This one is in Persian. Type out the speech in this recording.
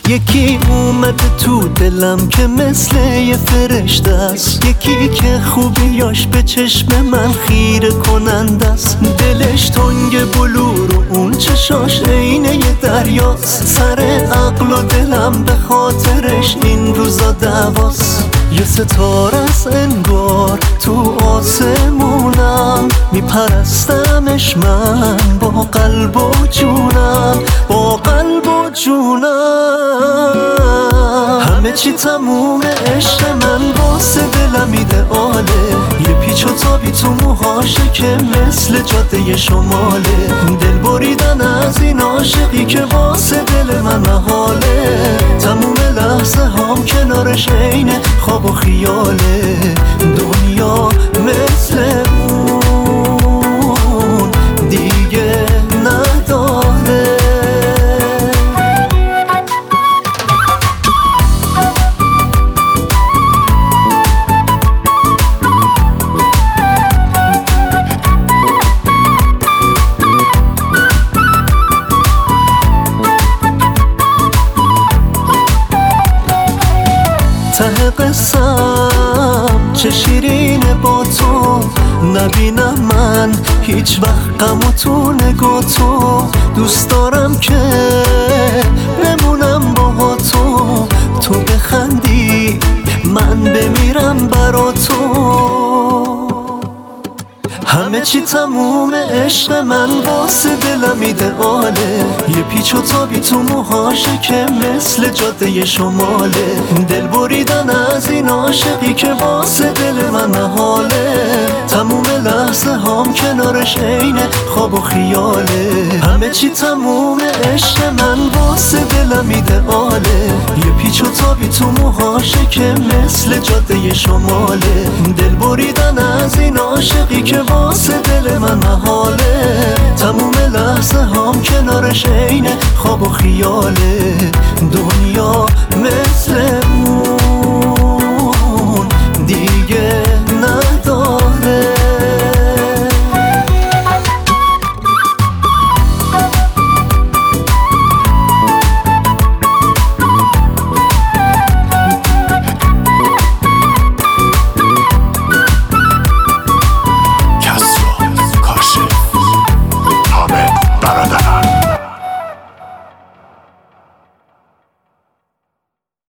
یکی اومده تو دلم که مثل یه فرشته است، یکی که خوبیاش به چشم من خیره کننده است. دلش تنگ بلور و اون چشاش عینه یه دریاست، سر عقل و دلم به خاطرش این روزا دعواست. یه ستاره است انگار تو آسمونم، میپرستمش من با قلب و جونم، با قلب و جونم. همه چی تموم عشق من واسه دلم ایدئاله، یه پیچ و تابی تو موهاشه که مثل جاده شماله. دل بریدن از این عاشقی که واسه دل من محاله، تموم لحظه هم کنارش عین خواب و خیاله. دنیا مثل اون دیگه نداره. ته قسم چه شیرینه با تو، نبینم من هیچ وقت غم و تو نگاه تو. دوست دارم که بمونم با تو، تو بخندی من بمیرم برا تو. همه چی تموم عشق من واسه دلم ایدئاله، یه پیچ و تابی تو موهاشه که مثل جاده شماله. دل بریدن از این عاشقی که واسه دل من محاله، تموم لحظه هم کنارش عین خواب و خیاله. همه چی تموم عشق من واسه دلم ایدئاله، یه پیچ و تابی تو موهاشه که مثل جاده شماله. دل بریدن از این عاشقی که واسه دل من محاله، تموم لحظه هم کنارش عین خواب و خیاله. دنیا مثل